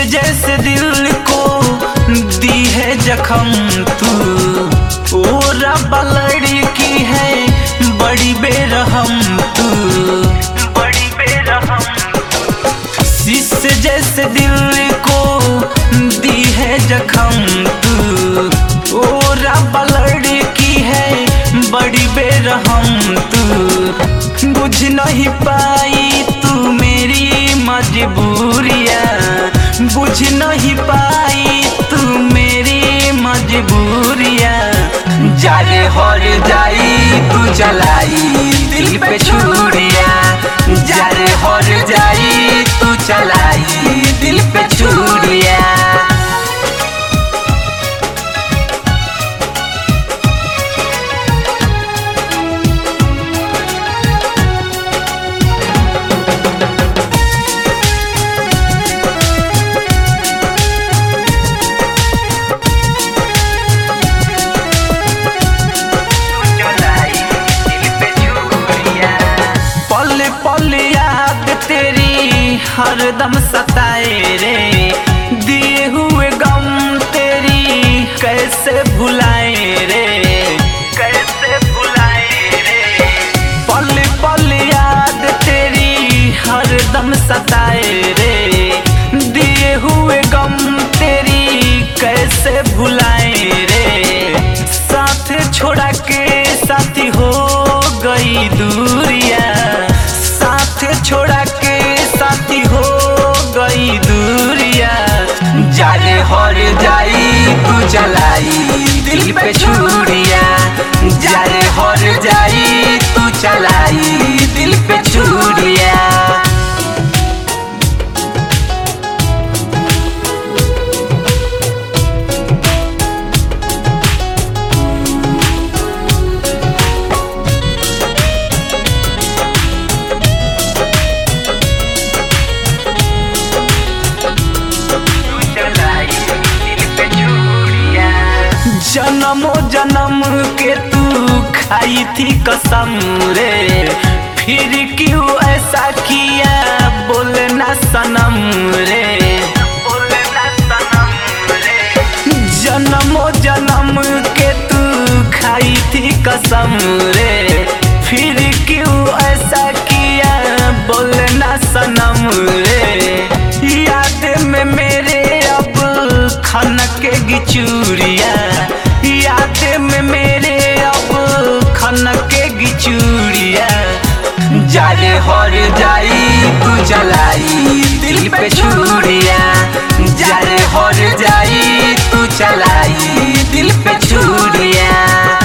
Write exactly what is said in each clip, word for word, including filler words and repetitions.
जैसे दिल को दी है जख्म तू, ओ रब लड़की है बड़ी बेरहम तू, बड़ी बेरहम। शीश जैसे दिल को दी है जख्म तू, ओ रब लड़की है बड़ी बेरहम तू। बुझ नहीं पाई तू मेरी मजबूरियाँ, बुझ नहीं पाई तू मेरी मजबूरियाँ। जाले हर जाई तू चलाई दिल पे छुरियाँ, जाले हर जाई तू चलाई दिल पे छुरियाँ। पल याद तेरी हरदम सताए रे, दिए हुए गम तेरी कैसे भुलाए रे, कैसे भुलाए रे। पल पल याद तेरी हरदम सताए रे, दिए हुए गम तेरी कैसे भुलाए रे। साथ छोड़ा के साथी हो गई दूरियाँ, छोड़ा के साथी हो गई दूरियाँ। जाले हर जाई तू चलाई दिल पे छुरियाँ, जाले हर जाई तू चलाई दिल पे छुरियाँ। जन्मों जन्म के तू खाई थी कसम रे, फिर क्यों ऐसा किया बोलना सनम रे, बोलना सनम रे। जन्मों जन्म के तू खाई थी कसम रे, फिर क्यों ऐसा किया बोलना सनम रे। याद में मेरे अब खनकेगी चूड़ियाँ, याद में मेरे अब खनकेगी चूड़ियाँ। जाले हर जाई तू चलाई दिल पे छुरियाँ, जाले हर जाई तू चलाई दिल पे छुरियाँ।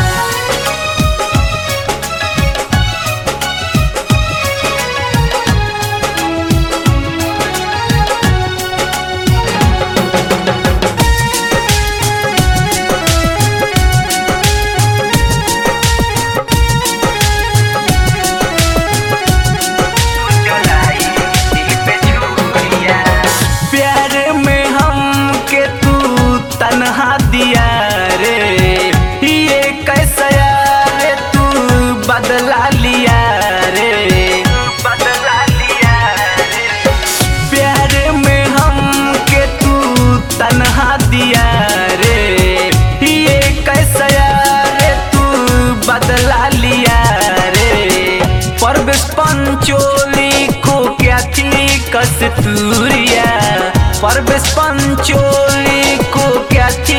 तन्हा दिया रे, ये कैसा रे तू बदला लिया रे, बदला लिया रे। प्यार में हम के तू तन्हा दिया रे, ये कैसा रे तू बदला लिया रे। परवेश पंचोली को क्या थी कस्तूरिया, परवेश पंचोली को क्या थी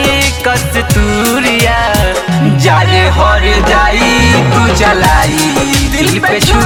कस्तूरिया। जाले हर जाई तू चलाई दिल पे छुरियाँ।